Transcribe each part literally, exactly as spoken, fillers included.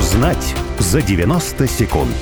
Узнать за девяносто секунд.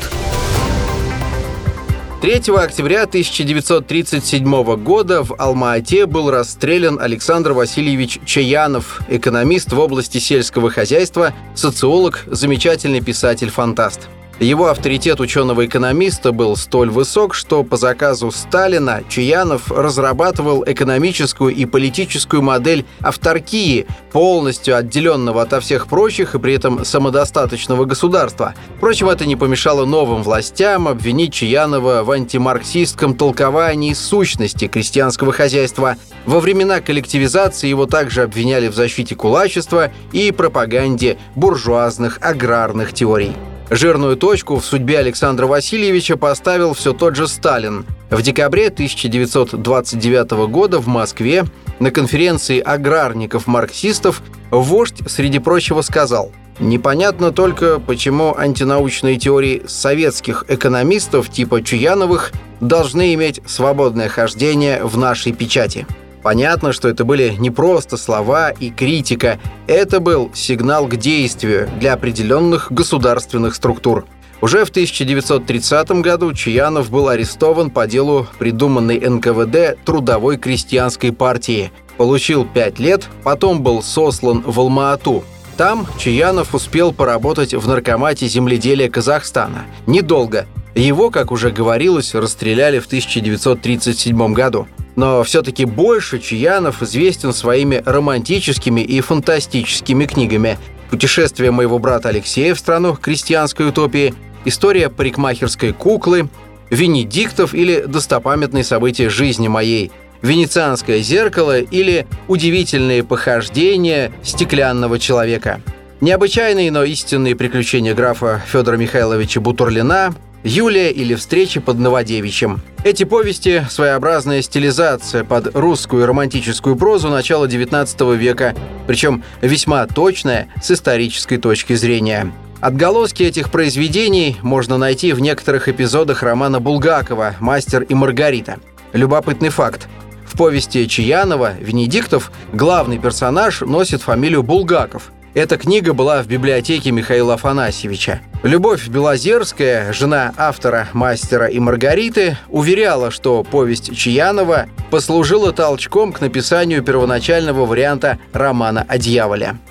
третьего октября тысяча девятьсот тридцать седьмого года в Алма-Ате был расстрелян Александр Васильевич Чаянов, экономист в области сельского хозяйства, социолог, замечательный писатель-фантаст. Его авторитет ученого-экономиста был столь высок, что по заказу Сталина Чаянов разрабатывал экономическую и политическую модель авторкии, полностью отделенного ото всех прочих и при этом самодостаточного государства. Впрочем, это не помешало новым властям обвинить Чаянова в антимарксистском толковании сущности крестьянского хозяйства. Во времена коллективизации его также обвиняли в защите кулачества и пропаганде буржуазных аграрных теорий. Жирную точку в судьбе Александра Васильевича поставил все тот же Сталин. В декабре тысяча девятьсот двадцать девятого года в Москве на конференции аграрников-марксистов вождь, среди прочего, сказал: «Непонятно только, почему антинаучные теории советских экономистов типа Чаяновых должны иметь свободное хождение в нашей печати». Понятно, что это были не просто слова и критика, это был сигнал к действию для определенных государственных структур. Уже в тысяча девятьсот тридцатом году Чаянов был арестован по делу придуманной эн ка вэ дэ Трудовой крестьянской партии. Получил пять лет, потом был сослан в Алма-Ату. Там Чаянов успел поработать в Наркомате земледелия Казахстана. Недолго. Его, как уже говорилось, расстреляли в тысяча девятьсот тридцать седьмом году. Но все-таки больше Чаянов известен своими романтическими и фантастическими книгами: «Путешествие моего брата Алексея в страну крестьянской утопии», «История парикмахерской куклы», «Венедиктов» или «Достопамятные события жизни моей», «Венецианское зеркало» или «Удивительные похождения стеклянного человека». Необычайные, но истинные приключения графа Федора Михайловича Бутурлина, «Юлия» или «Встречи под Новодевичьим». Эти повести – своеобразная стилизация под русскую романтическую прозу начала девятнадцатого века, причем весьма точная с исторической точки зрения. Отголоски этих произведений можно найти в некоторых эпизодах романа Булгакова «Мастер и Маргарита». Любопытный факт. В повести Чаянова «Венедиктов» главный персонаж носит фамилию Булгаков. Эта книга была в библиотеке Михаила Афанасьевича. Любовь Белозерская, жена автора «Мастера и Маргариты», уверяла, что повесть Чаянова послужила толчком к написанию первоначального варианта романа о дьяволе.